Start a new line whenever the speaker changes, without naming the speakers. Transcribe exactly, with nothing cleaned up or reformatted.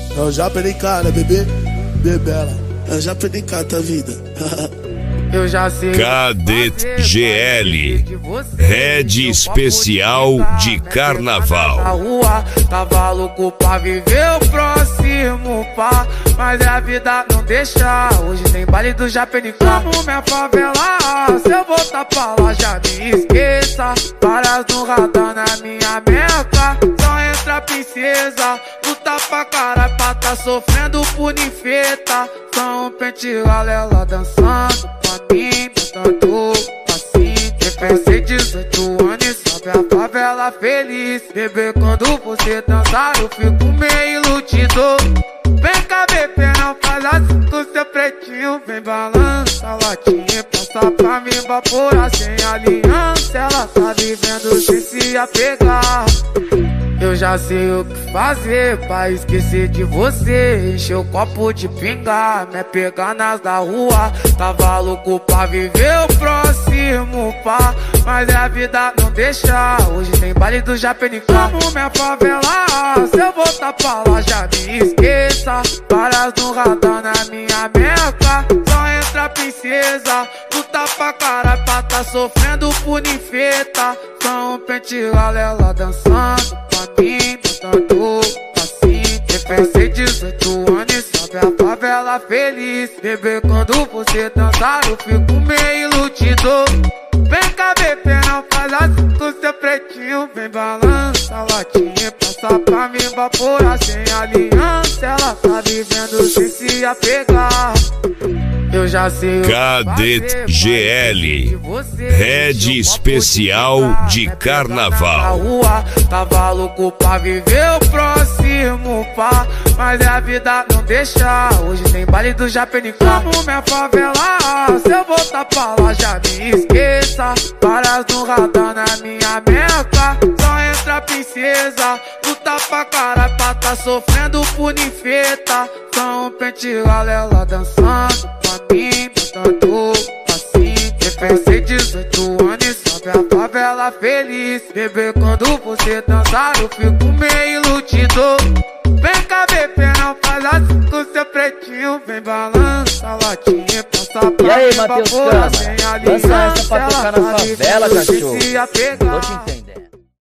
Eu já perdi cara, bebê, bebela. Eu já perdi cara da vida.
Eu já sei.
Cadet G L, Rede Especial de Carnaval.
Na rua, tava louco pra viver o próximo pá, mas a vida não deixa. Hoje tem baile do Japenicá. Como minha favela, se eu voltar pra lá já me esqueça. Várias no radar na minha meca. Só entra princesa, luta pra caralho pra tá sofrendo por ninfeta. Só um pente galela dançando pra mim, botando assim. Pensei dezoito anos e sobe a favela feliz. Bebê, quando você dançar eu fico meio iludido. Vem cá, bebê, não faz assim com seu pretinho. Vem balança a latinha, passa pra mim vaporar sem aliança. Ela tá vivendo sem se apegar. Eu já sei o que fazer pra esquecer de você. Encher o copo de pinga, me pegar nas da rua. Tava louco pra viver o próximo pá, mas a vida não deixa. Hoje tem baile do Japenicá. Como minha favela, se eu voltar pra lá já me esqueça. Várias no radar na minha meca. Só entra princesa, luta pra caralho pra tá sofrendo por ninfeta. Só um pente galela dançando pra mim, botando assim. Pensei dezoito anos e sobe a favela feliz. Bebê, quando você dançar eu fico meio iludido. Vem cá, bebê, não faz assim com seu pretinho. Vem balança a latinha, passa pra mim vaporar sem aliança. Ela tá vivendo sem se apegar. Eu já sei.
Cadet G L, Rede Especial de Carnaval.
Na rua, tava louco pra viver o próximo pá, mas a vida não deixa. Hoje tem baile do Japenicá. Como minha favela, se eu voltar pra lá já me esqueça. Várias no radar na minha meca. Só entra princesa, luta pra caralho pra tá sofrendo por ninfeta. Só um pente galela dançando pra mim, botando assim. Pensei dezoito anos e sobe a favela feliz. Bebê, quando você dançar eu fico meio iludido. Vem cá, bebê, não faz assim com seu pretinho. Vem balança a latinha, passa pra
e aí,
mim
Matheus
vaporar
Cama,
sem
dança
aliança.
essa pra tocar na
Ela tá
favela,
vivendo sem
cachorro.
se apegar.
Tô te entendendo.